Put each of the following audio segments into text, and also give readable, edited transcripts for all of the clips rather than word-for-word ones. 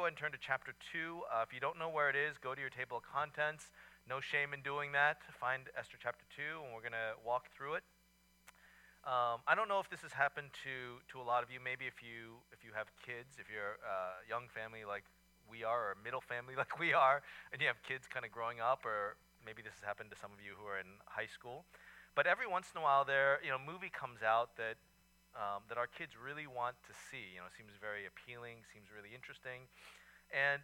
ahead and turn to chapter 2. If you don't know where it is, go to your table of contents. No shame in doing that. Find Esther chapter 2, and we're going to walk through it. I don't know if this has happened to a lot of you. Maybe if you have kids, if you're a young family like we are, or a middle family like we are, and you have kids kind of growing up, or maybe this has happened to some of you who are in high school. But every once in a while, a movie comes out that our kids really want to see. Seems very appealing, seems really interesting, and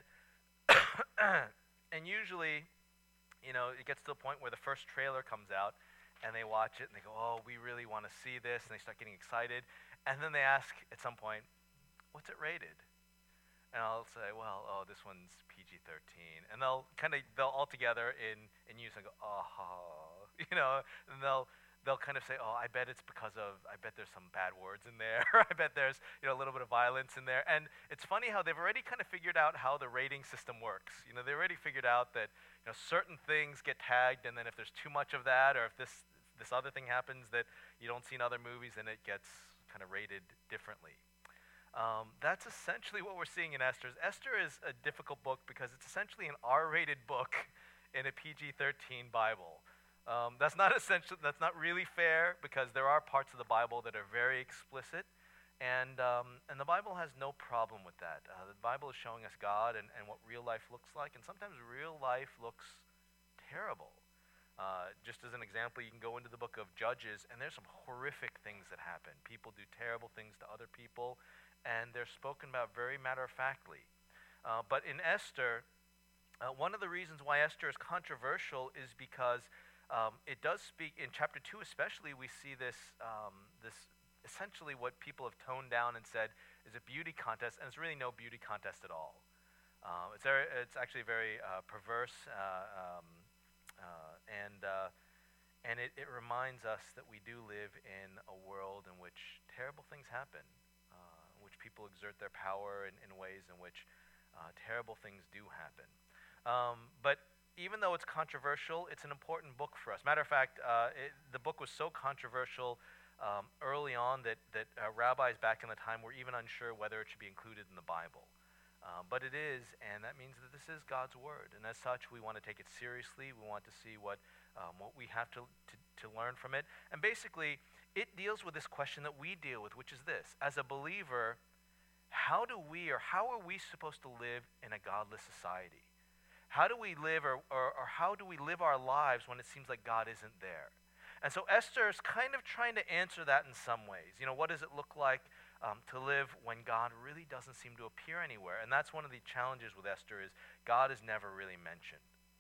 and usually, it gets to the point where the first trailer comes out, and they watch it and they go, "Oh, we really want to see this," and they start getting excited, and then they ask at some point, "What's it rated?" And I'll say, "Well, this one's PG-13," and they'll all together in use and go, "Oh," and they'll kind of say, "Oh, I bet it's because of, I bet there's some bad words in there, I bet there's a little bit of violence in there." And it's funny how they've already kind of figured out how the rating system works. They already figured out that certain things get tagged, and then if there's too much of that, or if this other thing happens that you don't see in other movies, then it gets kind of rated differently. That's essentially what we're seeing in Esther. Esther is a difficult book because it's essentially an R-rated book in a PG-13 Bible. That's not really fair, because there are parts of the Bible that are very explicit, and the Bible has no problem with that. The Bible is showing us God and what real life looks like, and sometimes real life looks terrible. Just as an example, you can go into the book of Judges, and there's some horrific things that happen. People do terrible things to other people, and they're spoken about very matter-of-factly. But in Esther, one of the reasons why Esther is controversial is because it does speak, in chapter 2 especially, we see this essentially what people have toned down and said is a beauty contest, and it's really no beauty contest at all. It's actually very perverse, and it reminds us that we do live in a world in which terrible things happen, in which people exert their power in ways in which terrible things do happen. But even though it's controversial, it's an important book for us. Matter of fact, the book was so controversial early on that rabbis back in the time were even unsure whether it should be included in the Bible. But it is, and that means that this is God's word, and as such, we want to take it seriously. We want to see what we have to learn from it. And basically, it deals with this question that we deal with, which is this: as a believer, how are we supposed to live in a godless society? How do we live, or how do we live our lives when it seems like God isn't there? And so Esther is kind of trying to answer that in some ways. What does it look like to live when God really doesn't seem to appear anywhere? And that's one of the challenges with Esther, is God is never really mentioned.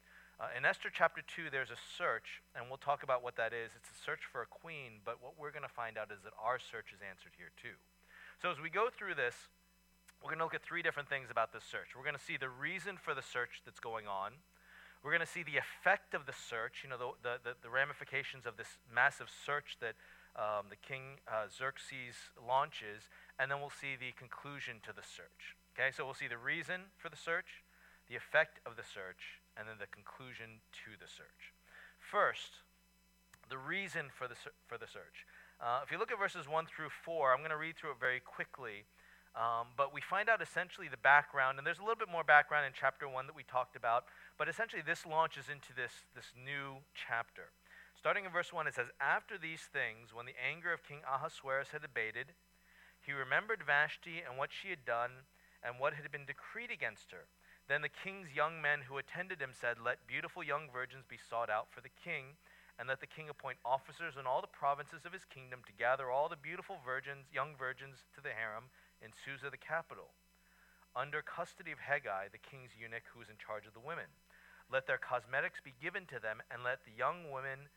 In Esther chapter 2, there's a search, and we'll talk about what that is. It's a search for a queen, but what we're going to find out is that our search is answered here too. So as we go through this, we're going to look at three different things about this search. We're going to see the reason for the search that's going on. We're going to see the effect of the search, the ramifications of this massive search that the king Xerxes launches, and then we'll see the conclusion to the search. Okay, so we'll see the reason for the search, the effect of the search, and then the conclusion to the search. First, the reason for the search. If you look at verses 1 through 4, I'm going to read through it very quickly. But we find out essentially the background, and there's a little bit more background in chapter 1 that we talked about, but essentially this launches into this new chapter. Starting in verse 1, it says, "After these things, when the anger of King Ahasuerus had abated, he remembered Vashti and what she had done and what had been decreed against her. Then the king's young men who attended him said, 'Let beautiful young virgins be sought out for the king, and let the king appoint officers in all the provinces of his kingdom to gather all the beautiful young virgins to the harem in Susa the capital, under custody of Hegai, the king's eunuch who is in charge of the women. Let their cosmetics be given to them, and let the young woman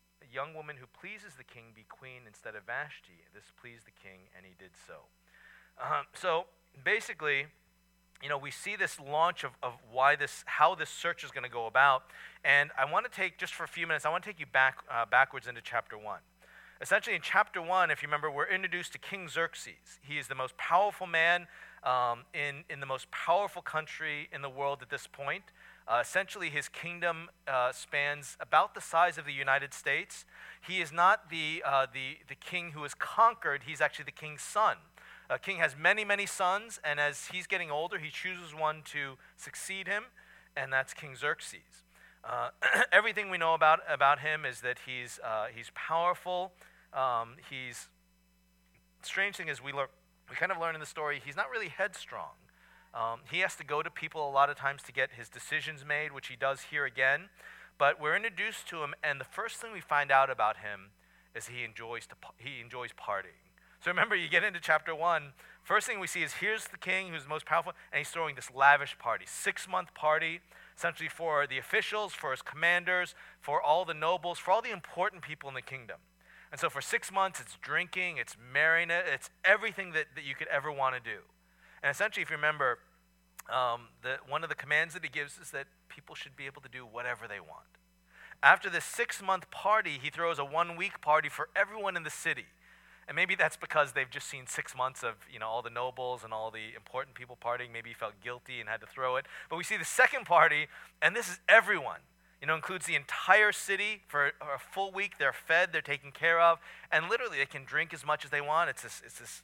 who pleases the king be queen instead of Vashti.' This pleased the king, and he did so." So basically, we see this launch of how this search is going to go about, and I want to take, just for a few minutes, I want to take you backwards into chapter 1. Essentially, in chapter 1, if you remember, we're introduced to King Xerxes. He is the most powerful man in the most powerful country in the world at this point. Essentially, his kingdom spans about the size of the United States. He is not the king who is conquered. He's actually the king's son. king has many, many sons, and as he's getting older, he chooses one to succeed him, and that's King Xerxes. Everything we know about him is that he's powerful. Strange thing is we kind of learn in the story he's not really headstrong. He has to go to people a lot of times to get his decisions made, which he does here again. But we're introduced to him, and the first thing we find out about him is he enjoys partying. So remember, you get into chapter 1, first thing we see is here's the king who's the most powerful, and he's throwing this lavish party, 6-month party, essentially for the officials, for his commanders, for all the nobles, for all the important people in the kingdom. And so for 6 months, it's drinking, it's merriment, it's everything that you could ever want to do. And essentially, if you remember, one of the commands that he gives is that people should be able to do whatever they want. After this 6-month party, he throws a 1-week party for everyone in the city. And maybe that's because they've just seen 6 months of all the nobles and all the important people partying. Maybe he felt guilty and had to throw it. But we see the second party, and this is everyone. Includes the entire city for a full week. They're fed, they're taken care of, and literally they can drink as much as they want. It's this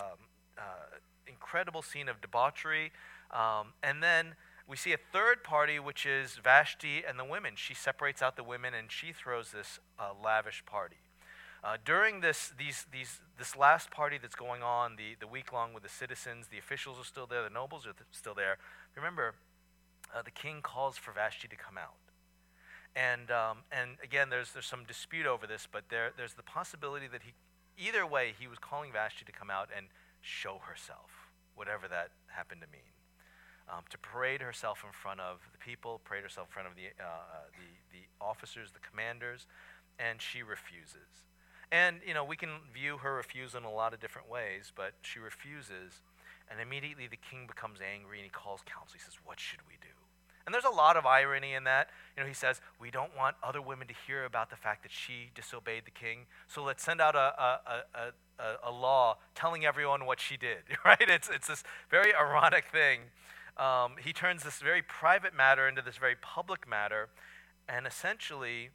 incredible scene of debauchery. And then we see a third party, which is Vashti and the women. She separates out the women, and she throws this lavish party. During this last party that's going on, the week long with the citizens, the officials are still there, the nobles are still there. Remember, the king calls for Vashti to come out. And again, there's some dispute over this, but there's the possibility that either way, he was calling Vashti to come out and show herself, whatever that happened to mean. To parade herself in front of the people, parade herself in front of the officers, the commanders, and she refuses. And, we can view her refusal in a lot of different ways, but she refuses, and immediately the king becomes angry, and he calls counsel. He says, what should we do? And there's a lot of irony in that. He says, we don't want other women to hear about the fact that she disobeyed the king, so let's send out a law telling everyone what she did, right? It's this very ironic thing. He turns this very private matter into this very public matter, and essentially,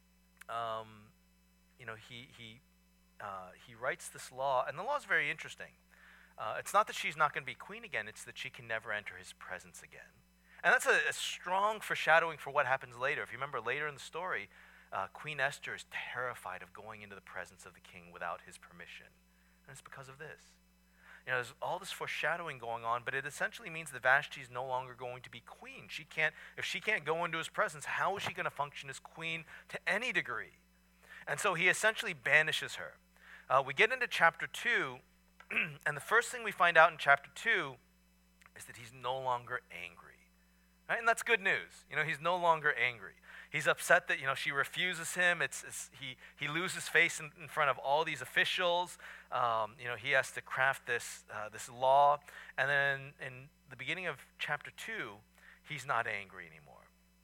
he writes this law, and the law is very interesting. It's not that she's not going to be queen again, it's that she can never enter his presence again. And that's a strong foreshadowing for what happens later. If you remember later in the story, Queen Esther is terrified of going into the presence of the king without his permission. And it's because of this. There's all this foreshadowing going on, but it essentially means that Vashti is no longer going to be queen. If she can't go into his presence, how is she going to function as queen to any degree? And so he essentially banishes her. We get into chapter 2, and the first thing we find out in chapter 2 is that he's no longer angry. Right? And that's good news. He's no longer angry. He's upset that, she refuses him. He loses face in front of all these officials. He has to craft this law. And then in the beginning of chapter 2, he's not angry anymore.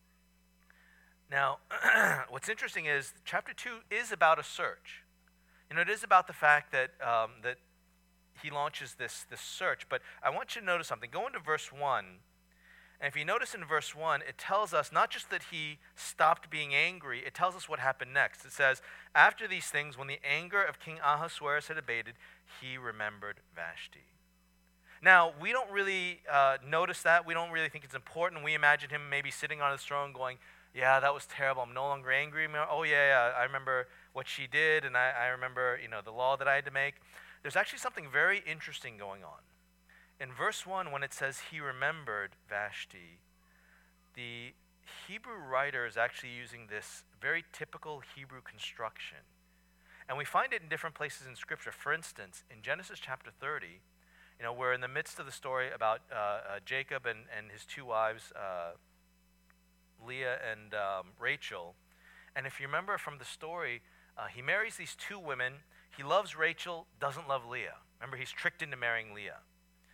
Now, what's interesting is chapter 2 is about a search. It is about the fact that that he launches this search. But I want you to notice something. Go into verse 1. And if you notice in verse 1, it tells us not just that he stopped being angry, it tells us what happened next. It says, after these things, when the anger of King Ahasuerus had abated, he remembered Vashti. Now, we don't really notice that. We don't really think it's important. We imagine him maybe sitting on his throne going, yeah, that was terrible. I'm no longer angry. Oh, yeah, I remember what she did, and I remember, the law that I had to make. There's actually something very interesting going on. In verse 1, when it says he remembered Vashti, the Hebrew writer is actually using this very typical Hebrew construction. And we find it in different places in Scripture. For instance, in Genesis chapter 30, we're in the midst of the story about Jacob and his two wives, Leah and Rachel. And if you remember from the story, he marries these two women. He loves Rachel, doesn't love Leah. Remember, he's tricked into marrying Leah.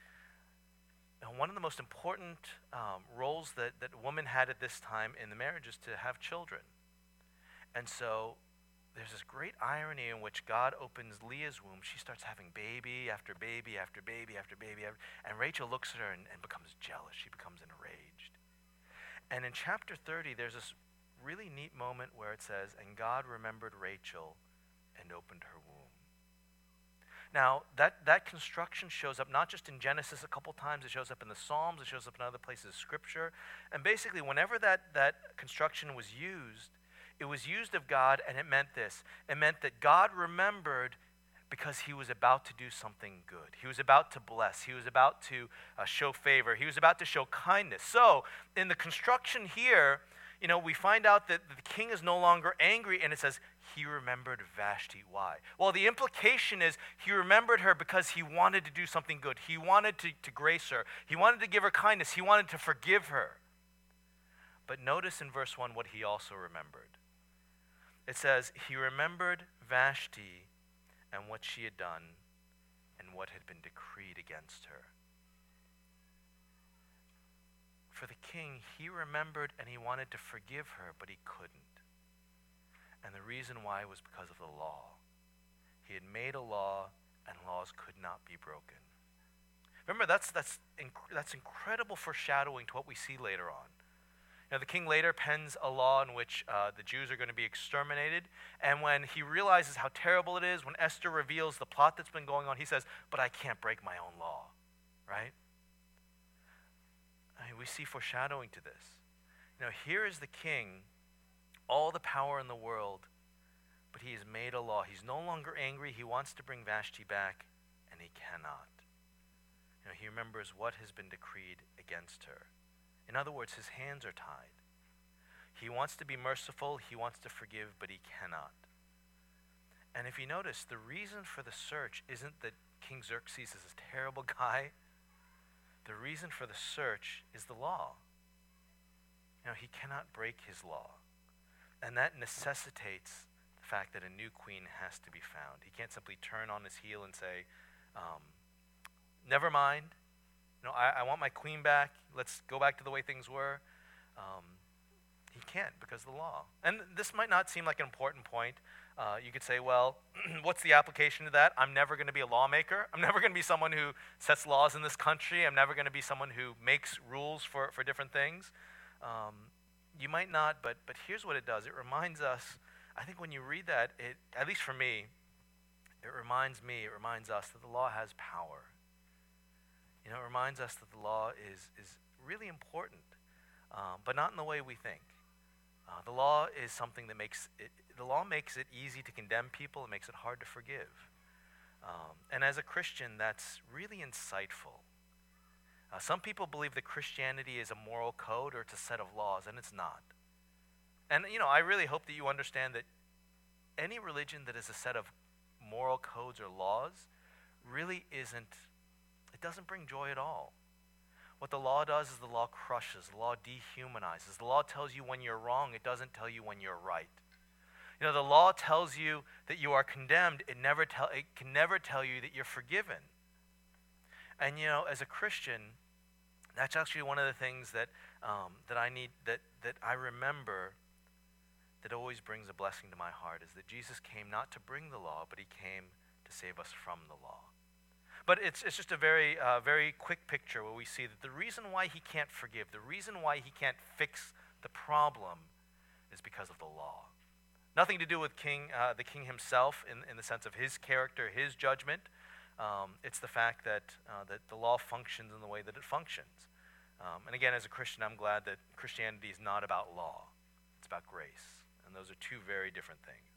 And one of the most important roles that women had at this time in the marriage is to have children. And so there's this great irony in which God opens Leah's womb. She starts having baby after baby after baby after baby. And Rachel looks at her and becomes jealous. She becomes enraged. And in chapter 30, there's this really neat moment where it says, and God remembered Rachel and opened her womb. Now, that construction shows up not just in Genesis a couple times, it shows up in the Psalms, it shows up in other places of Scripture. And basically, whenever that construction was used, it was used of God, and it meant this. It meant that God remembered because he was about to do something good. He was about to bless. He was about to show favor. He was about to show kindness. So, in the construction here, we find out that the king is no longer angry, and it says, he remembered Vashti. Why? Well, the implication is he remembered her because he wanted to do something good. He wanted to grace her. He wanted to give her kindness. He wanted to forgive her. But notice in verse 1 what he also remembered. It says, he remembered Vashti and what she had done and what had been decreed against her. For the king, he remembered and he wanted to forgive her, but he couldn't. And the reason why was because of the law. He had made a law, and laws could not be broken. Remember, that's incredible foreshadowing to what we see later on. The king later pens a law in which the Jews are going to be exterminated, and when he realizes how terrible it is, when Esther reveals the plot that's been going on, he says, but I can't break my own law, right? We see foreshadowing to this. Here is the king, all the power in the world, but he has made a law. He's no longer angry. He wants to bring Vashti back, and he cannot. He remembers what has been decreed against her. In other words, his hands are tied. He wants to be merciful. He wants to forgive, but he cannot. And if you notice, the reason for the search isn't that King Xerxes is a terrible guy. The reason for the search is the law. He cannot break his law. And that necessitates the fact that a new queen has to be found. He can't simply turn on his heel and say, never mind. I want my queen back. Let's go back to the way things were. He can't because of the law. And this might not seem like an important point. You could say, well, what's the application to that? I'm never going to be a lawmaker. I'm never going to be someone who sets laws in this country. I'm never going to be someone who makes rules for different things. You might not, but here's what it does. It reminds us, I think when you read that, at least for me, it reminds us that the law has power. It reminds us that the law is really important, but not in the way we think. The law is something that makes it easy to condemn people. It makes it hard to forgive. And as a Christian, that's really insightful. Some people believe that Christianity is a moral code or it's a set of laws, and it's not. And, I really hope that you understand that any religion that is a set of moral codes or laws really it doesn't bring joy at all. What the law does is the law crushes, the law dehumanizes. The law tells you when you're wrong, it doesn't tell you when you're right. The law tells you that you are condemned, it can never tell you that you're forgiven. And as a Christian, that's actually one of the things that I remember that always brings a blessing to my heart, is that Jesus came not to bring the law, but he came to save us from the law. But it's just a very very quick picture where we see that the reason why he can't forgive, the reason why he can't fix the problem, is because of the law. Nothing to do with the king himself in the sense of his character, his judgment. It's the fact that the law functions in the way that it functions. And again, as a Christian, I'm glad that Christianity is not about law. It's about grace. And those are two very different things.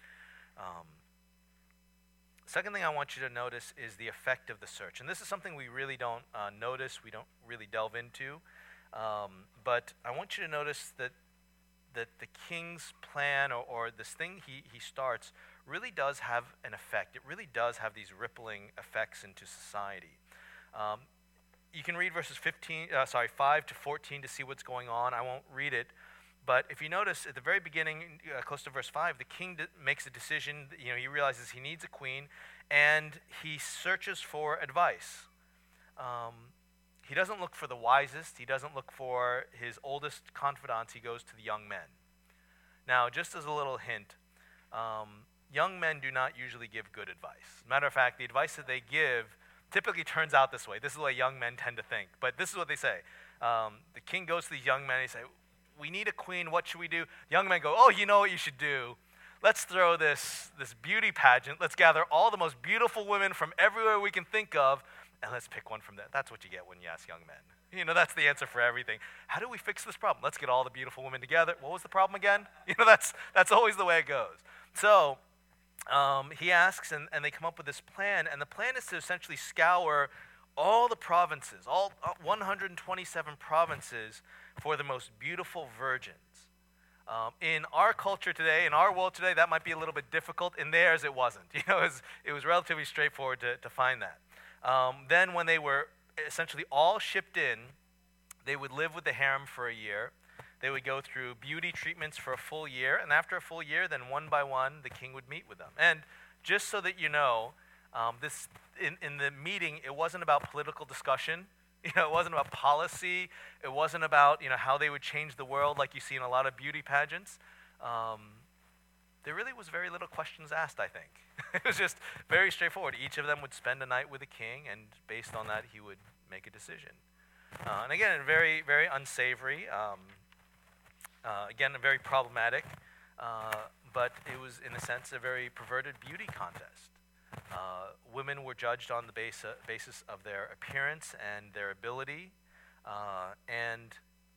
Second thing I want you to notice is the effect of the search. And this is something we really don't notice, we don't really delve into. But I want you to notice that the king's plan or this thing he starts really does have an effect. It really does have these rippling effects into society. You can read verses 5 to 14 to see what's going on. I won't read it. But if you notice, at the very beginning, close to verse 5, the king makes a decision. He realizes he needs a queen, and he searches for advice. He doesn't look for the wisest. He doesn't look for his oldest confidants. He goes to the young men. Now, just as a little hint, young men do not usually give good advice. Matter of fact, the advice that they give typically turns out this way. This is the way young men tend to think. But this is what they say. The king goes to these young men and he says, we need a queen. What should we do? The young men go, oh, you know what you should do? let's throw this beauty pageant. Let's gather all the most beautiful women from everywhere we can think of, and let's pick one from there. That's what you get when you ask young men. That's the answer for everything. How do we fix this problem? Let's get all the beautiful women together. What was the problem again? That's always the way it goes. So he asks, and they come up with this plan, and the plan is to essentially scour all the provinces, all 127 provinces, for the most beautiful virgins. In our culture today, in our world today, that might be a little bit difficult. In theirs, it wasn't. It was relatively straightforward to find that. Then when they were essentially all shipped in, they would live with the harem for a year. They would go through beauty treatments for a full year, and after a full year, then one by one, the king would meet with them. And just so that you know, this in the meeting, it wasn't about political discussion. It wasn't about policy. It wasn't about how they would change the world like you see in a lot of beauty pageants. There really was very little questions asked, I think. It was just very straightforward. Each of them would spend a night with the king, and based on that, he would make a decision. And again, very, very unsavory. Again, very problematic. But it was, in a sense, a very perverted beauty contest. Women were judged on the basis of their appearance and their ability, and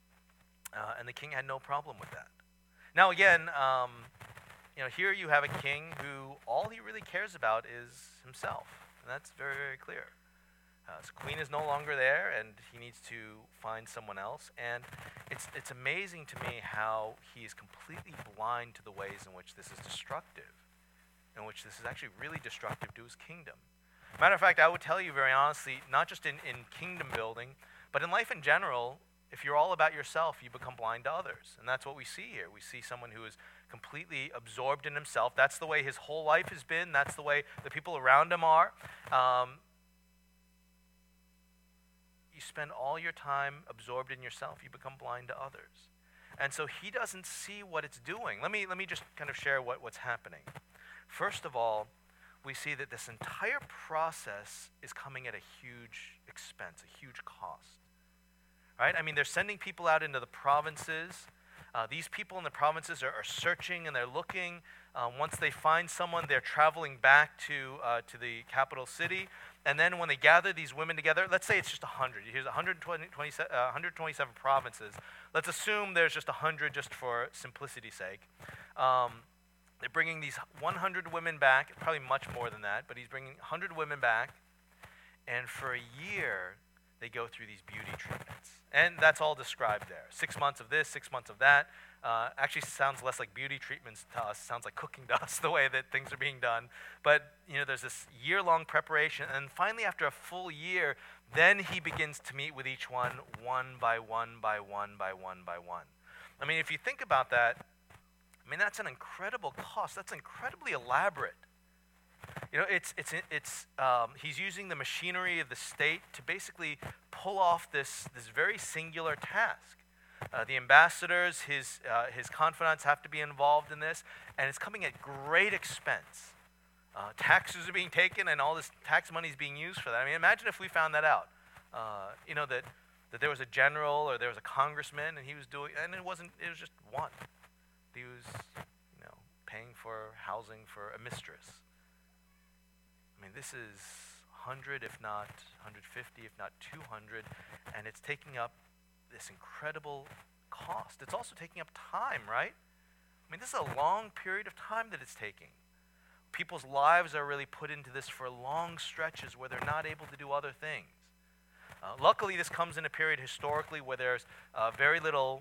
the king had no problem with that. Now, again, here you have a king who all he really cares about is himself, and that's very, very clear. His queen is no longer there, and he needs to find someone else. And it's amazing to me how he is completely blind to the ways in which this is destructive, in which this is actually really destructive to his kingdom. Matter of fact, I would tell you very honestly, not just in kingdom building, but in life in general, if you're all about yourself, you become blind to others. And that's what we see here. We see someone who is completely absorbed in himself. That's the way his whole life has been. That's the way the people around him are. You spend all your time absorbed in yourself. You become blind to others. And so he doesn't see what it's doing. Let me just kind of share what's happening. First of all, we see that this entire process is coming at a huge expense, a huge cost. Right? I mean, they're sending people out into the provinces. These people in the provinces are searching and they're looking. Once they find someone, they're traveling back to the capital city. And then when they gather these women together, let's say it's just 100. Here's 127 provinces. Let's assume there's just 100 just for simplicity's sake. They're bringing these 100 women back, probably much more than that, but he's bringing 100 women back. And for a year, they go through these beauty treatments. And that's all described there. 6 months of this, 6 months of that. Actually sounds less like beauty treatments to us. Sounds like cooking to us, the way that things are being done. But, there's this year-long preparation. And finally, after a full year, then he begins to meet with each one by one by one by one by one. I mean, if you think about that, that's an incredible cost. That's incredibly elaborate. He's using the machinery of the state to basically pull off this very singular task. The ambassadors, his confidants have to be involved in this, and it's coming at great expense. Taxes are being taken, and all this tax money is being used for that. I mean, imagine if we found that out. That there was a general or there was a congressman, and he was doing, and it was just one. He was, paying for housing for a mistress. I mean, this is 100, if not 150, if not 200, and it's taking up this incredible cost. It's also taking up time, right? I mean, this is a long period of time that it's taking. People's lives are really put into this for long stretches where they're not able to do other things. Luckily, this comes in a period historically where there's very little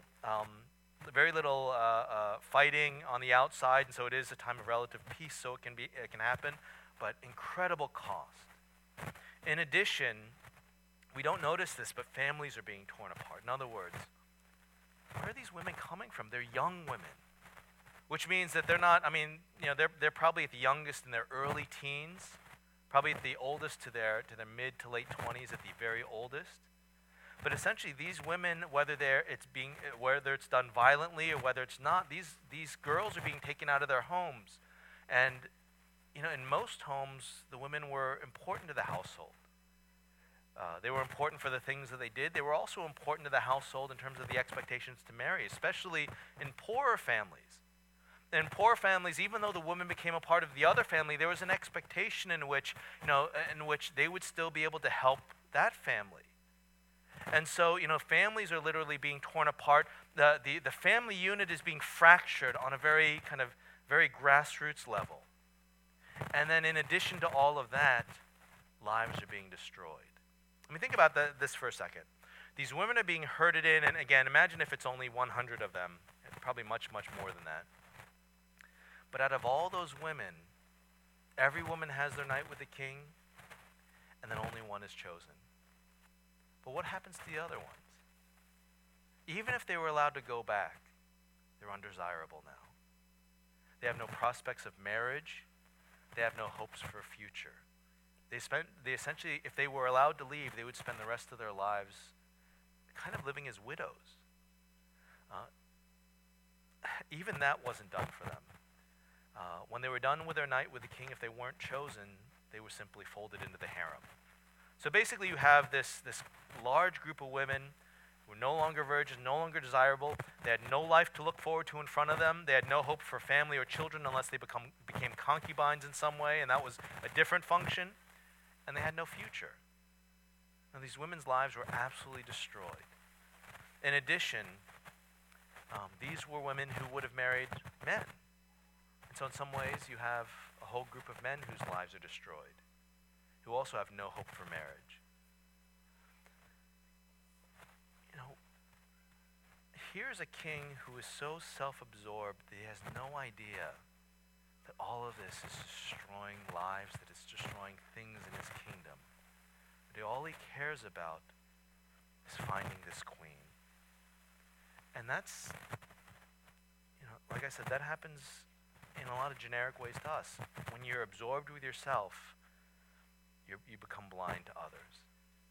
fighting on the outside, and so it is a time of relative peace, so it can happen, but incredible cost. In addition, we don't notice this, but families are being torn apart. In other words, where are these women coming from? They're young women, which means that they're not, they're probably at the youngest in their early teens, probably at the oldest to their mid to late 20s at the very oldest. But essentially, these women, whether it's done violently or whether it's not, these girls are being taken out of their homes. And, in most homes, the women were important to the household. They were important for the things that they did. They were also important to the household in terms of the expectations to marry, especially in poorer families. in poor families, even though the woman became a part of the other family, there was an expectation in which, in which they would still be able to help that family. And so, families are literally being torn apart. The family unit is being fractured on a very grassroots level. And then in addition to all of that, lives are being destroyed. I mean, think about this for a second. These women are being herded in, and again, imagine if it's only 100 of them. Probably much, much more than that. But out of all those women, every woman has their night with the king, and then only one is chosen. But what happens to the other ones? Even if they were allowed to go back, they're undesirable now. They have no prospects of marriage. They have no hopes for a future. They essentially, if they were allowed to leave, they would spend the rest of their lives kind of living as widows. Even that wasn't done for them. When they were done with their night with the king, if they weren't chosen, they were simply folded into the harem. So basically you have this large group of women who were no longer virgins, no longer desirable. They had no life to look forward to in front of them. They had no hope for family or children unless they became concubines in some way, and that was a different function. And they had no future. Now, these women's lives were absolutely destroyed. In addition, these were women who would have married men. And so in some ways, you have a whole group of men whose lives are destroyed, who also have no hope for marriage. Here's a king who is so self-absorbed that he has no idea that all of this is destroying lives, that it's destroying things in his kingdom. But all he cares about is finding this queen. And that's, like I said, that happens in a lot of generic ways to us. When you're absorbed with yourself, you become blind to others.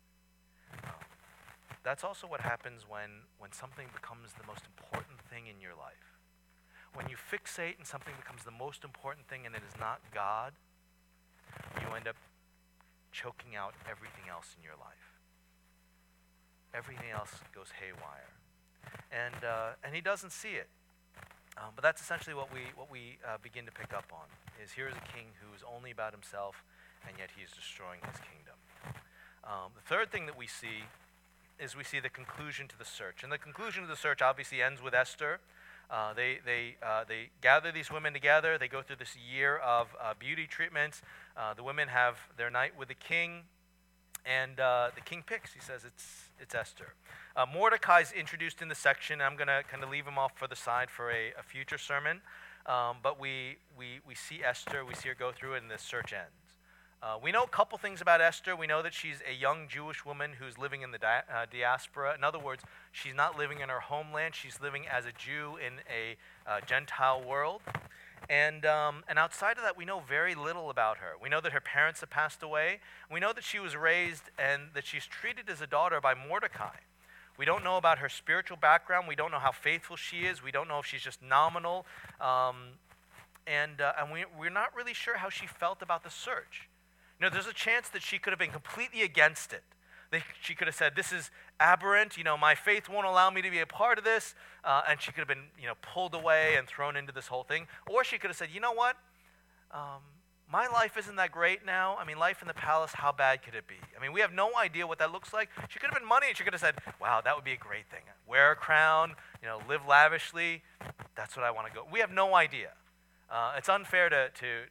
That's also what happens when something becomes the most important thing in your life. When you fixate and something becomes the most important thing and it is not God, you end up choking out everything else in your life. Everything else goes haywire. And he doesn't see it. But that's essentially what we begin to pick up on, is here is a king who is only about himself, and yet he is destroying his kingdom. The third thing that we see is we see the conclusion to the search. And the conclusion of the search obviously ends with Esther. They gather these women together. They go through this year of beauty treatments. The women have their night with the king, and the king picks. He says it's Esther. Mordecai's introduced in the section. I'm going to kind of leave him off for the side for a future sermon. But we see Esther. We see her go through it, and the search ends. We know a couple things about Esther. We know that she's a young Jewish woman who's living in the diaspora. In other words, she's not living in her homeland. She's living as a Jew in a Gentile world. And outside of that, we know very little about her. We know that her parents have passed away. We know that she was raised and that she's treated as a daughter by Mordecai. We don't know about her spiritual background. We don't know how faithful she is. We don't know if she's just nominal. And we're not really sure how she felt about the search. There's a chance that she could have been completely against it. She could have said, this is aberrant, my faith won't allow me to be a part of this, and she could have been, pulled away and thrown into this whole thing. Or she could have said, you know what, my life isn't that great now. Life in the palace, how bad could it be? We have no idea what that looks like. She could have been money, and she could have said, wow, that would be a great thing. Wear a crown, live lavishly, that's what I want to go. We have no idea. It's unfair to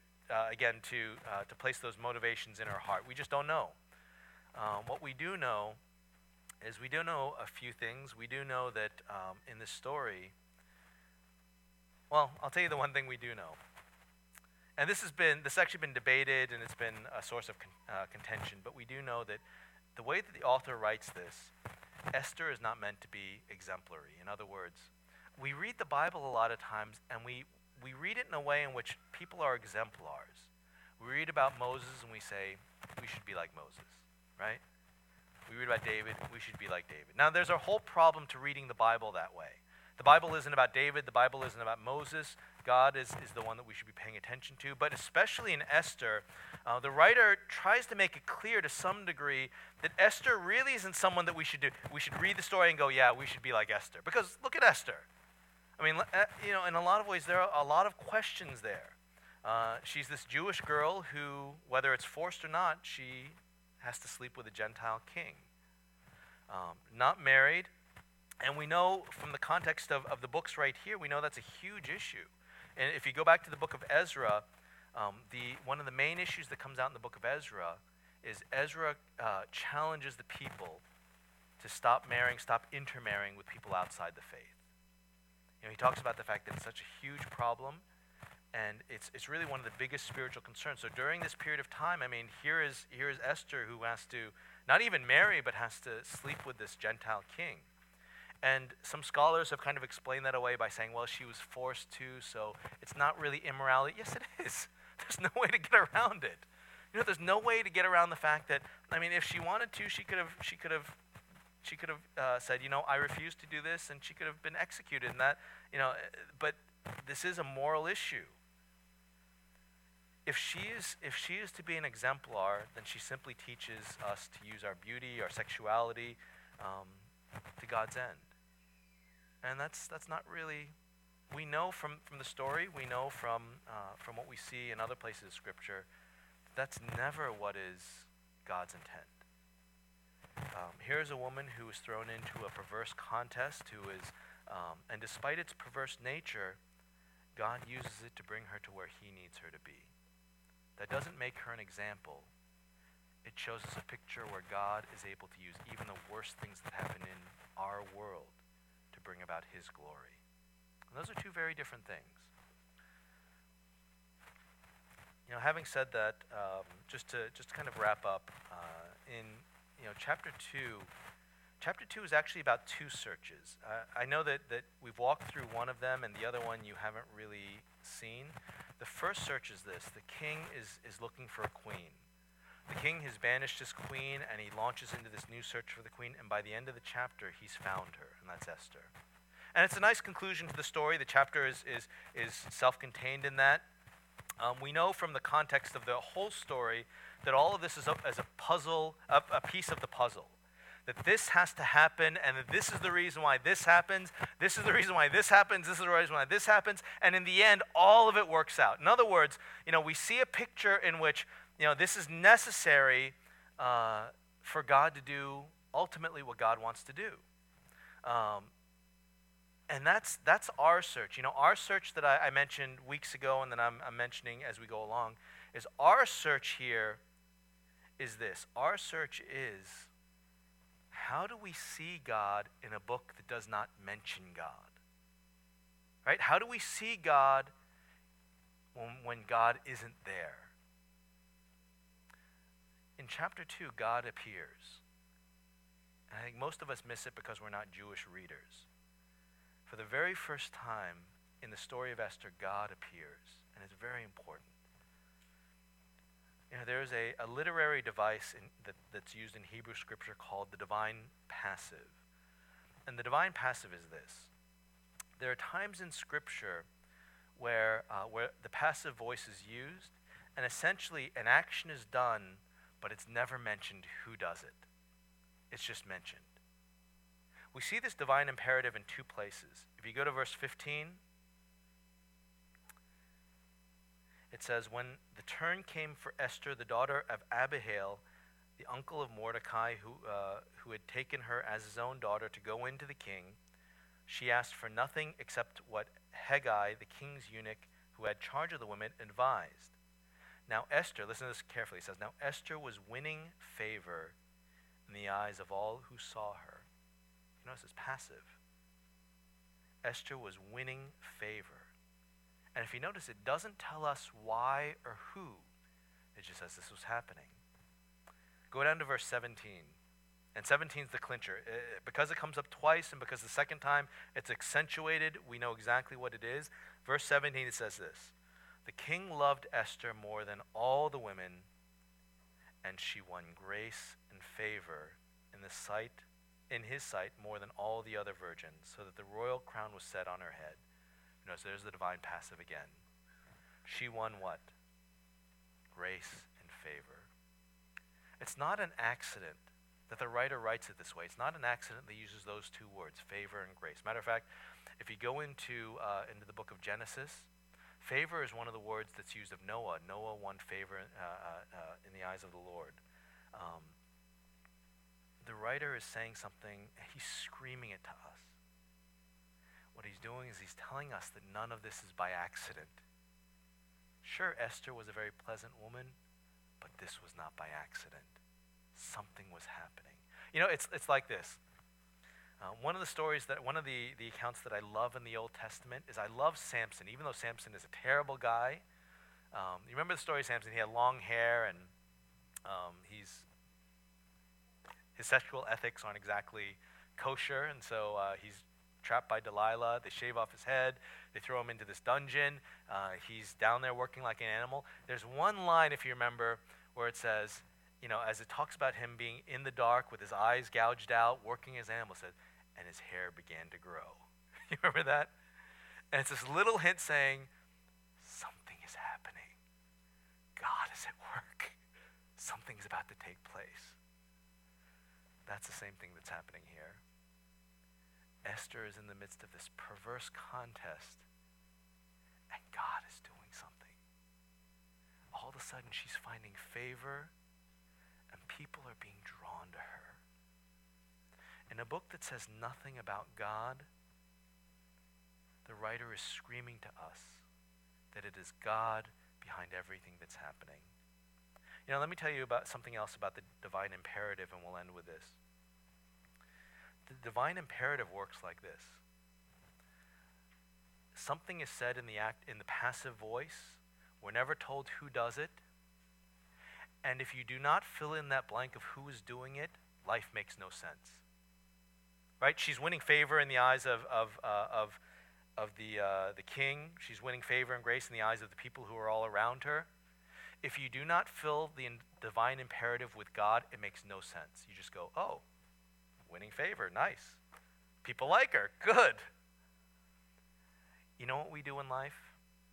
place those motivations in her heart. We just don't know. What we do know is we do know a few things. We do know that in this story, well, I'll tell you the one thing we do know. And this has actually been debated, and it's been a source of contention, but we do know that the way that the author writes this, Esther is not meant to be exemplary. In other words, we read the Bible a lot of times, and we read it in a way in which people are exemplars. We read about Moses and we say, we should be like Moses, right? We read about David, we should be like David. Now, there's a whole problem to reading the Bible that way. The Bible isn't about David, the Bible isn't about Moses. God is the one that we should be paying attention to. But especially in Esther, the writer tries to make it clear to some degree that Esther really isn't someone that we should do. We should read the story and go, yeah, we should be like Esther. Because look at Esther. I mean, in a lot of ways, there are a lot of questions there. She's this Jewish girl who, whether it's forced or not, she has to sleep with a Gentile king. Not married, and we know from the context of the books right here, we know that's a huge issue. And if you go back to the book of Ezra, one of the main issues that comes out in the book of Ezra is Ezra challenges the people to stop marrying, stop intermarrying with people outside the faith. He talks about the fact that it's such a huge problem, and it's really one of the biggest spiritual concerns. So during this period of time, I mean, here is Esther, who has to not even marry, but has to sleep with this Gentile king. And some scholars have kind of explained that away by saying, well, she was forced to, so it's not really immorality. Yes, it is. There's no way to get around it. There's no way to get around the fact that, I mean, if she wanted to, she could have said, I refuse to do this, and she could have been executed. And that, but this is a moral issue. If she is to be an exemplar, then she simply teaches us to use our beauty, our sexuality, to God's end. And that's not really. We know from the story. We know from what we see in other places of Scripture. That's never what is God's intent. Here's a woman who is thrown into a perverse contest, and despite its perverse nature, God uses it to bring her to where He needs her to be. That doesn't make her an example. It shows us a picture where God is able to use even the worst things that happen in our world to bring about His glory. And those are two very different things. Having said that, just to kind of wrap up, in chapter 2. Chapter 2 is actually about two searches. I know that we've walked through one of them, and the other one you haven't really seen. The first search is this. The king is looking for a queen. The king has banished his queen, and he launches into this new search for the queen, and by the end of the chapter, he's found her, and that's Esther. And it's a nice conclusion to the story. The chapter is self-contained in that. We know from the context of the whole story that all of this is a puzzle, a piece of the puzzle. That this has to happen, and that this is the reason why this happens, this is the reason why this happens, this is the reason why this happens, and in the end, all of it works out. In other words, we see a picture in which, this is necessary for God to do ultimately what God wants to do. And that's our search. Our search that I mentioned weeks ago, and that I'm mentioning as we go along, is our search here is this. Our search is, how do we see God in a book that does not mention God? Right? How do we see God when God isn't there? In chapter 2, God appears. And I think most of us miss it because we're not Jewish readers. For the very first time in the story of Esther, God appears, and it's very important. There's a literary device that's used in Hebrew Scripture called the divine passive. And the divine passive is this. There are times in Scripture where the passive voice is used, and essentially an action is done, but it's never mentioned who does it. It's just mentioned. We see this divine imperative in two places. If you go to verse 15, it says, when the turn came for Esther, the daughter of Abihail, the uncle of Mordecai, who had taken her as his own daughter to go into the king, she asked for nothing except what Hegai, the king's eunuch, who had charge of the women, advised. Now Esther, listen to this carefully, it says, now Esther was winning favor in the eyes of all who saw her. You notice it's passive. Esther was winning favor. And if you notice, it doesn't tell us why or who. It just says this was happening. Go down to verse 17. And 17 is the clincher. Because it comes up twice and because the second time it's accentuated, we know exactly what it is. Verse 17, it says this. The king loved Esther more than all the women, and she won grace and favor in his sight more than all the other virgins, so that the royal crown was set on her head. So there's the divine passive again. She won what? Grace and favor. It's not an accident that the writer writes it this way. It's not an accident that he uses those two words, favor and grace. Matter of fact, if you go into the book of Genesis, favor is one of the words that's used of Noah. Noah won favor in the eyes of the Lord. The writer is saying something, he's screaming it to us. What he's doing is he's telling us that none of this is by accident. Sure, Esther was a very pleasant woman, but this was not by accident. Something was happening. You know, it's like this. One of the accounts that I love in the Old Testament is I love Samson, even though Samson is a terrible guy. You remember the story of Samson? He had long hair, and his sexual ethics aren't exactly kosher, and so he's trapped by Delilah. They shave off his head. They throw him into this dungeon. He's down there working like an animal. There's one line, if you remember, where it says, you know, as it talks about him being in the dark with his eyes gouged out, working as an animal, said, and his hair began to grow. You remember that? And it's this little hint saying, something is happening. God is at work. Something's about to take place. That's the same thing that's happening here. Esther is in the midst of this perverse contest, and God is doing something. All of a sudden, she's finding favor, and people are being drawn to her. In a book that says nothing about God, the writer is screaming to us that it is God behind everything that's happening. You know, let me tell you about something else about the divine imperative, and we'll end with this. The divine imperative works like this. Something is said in the passive voice. We're never told who does it. And if you do not fill in that blank of who is doing it, life makes no sense. Right? She's winning favor in the eyes of the king. She's winning favor and grace in the eyes of the people who are all around her. If you do not fill the divine imperative with God, it makes no sense. You just go, oh, winning favor, nice. People like her, good. You know what we do in life?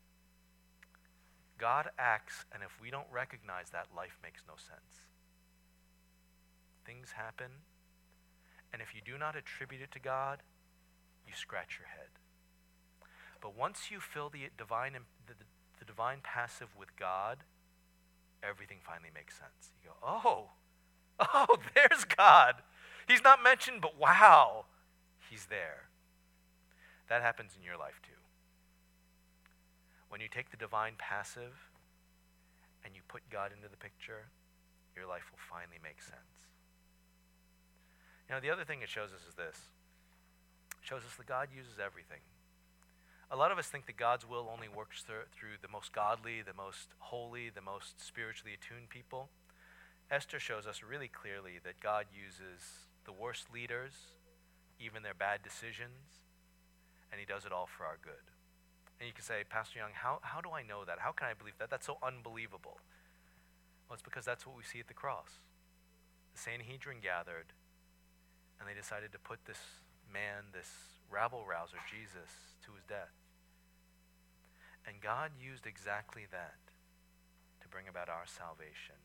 God acts, and if we don't recognize that, life makes no sense. Things happen, and if you do not attribute it to God, you scratch your head. But once you fill the divine passive with God, everything finally makes sense. You go, oh, there's God. He's not mentioned, but wow, he's there. That happens in your life too. When you take the divine passive and you put God into the picture, your life will finally make sense. You know, the other thing it shows us is this. It shows us that God uses everything. A lot of us think that God's will only works through the most godly, the most holy, the most spiritually attuned people. Esther shows us really clearly that God uses the worst leaders, even their bad decisions, and he does it all for our good. And you can say, Pastor Young, how do I know that? How can I believe that? That's so unbelievable. Well, it's because that's what we see at the cross. The Sanhedrin gathered, and they decided to put this man, this rabble-rouser, Jesus, to his death. And God used exactly that to bring about our salvation.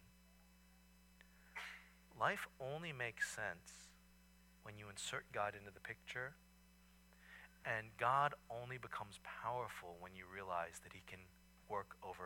Life only makes sense when you insert God into the picture, and God only becomes powerful when you realize that he can work over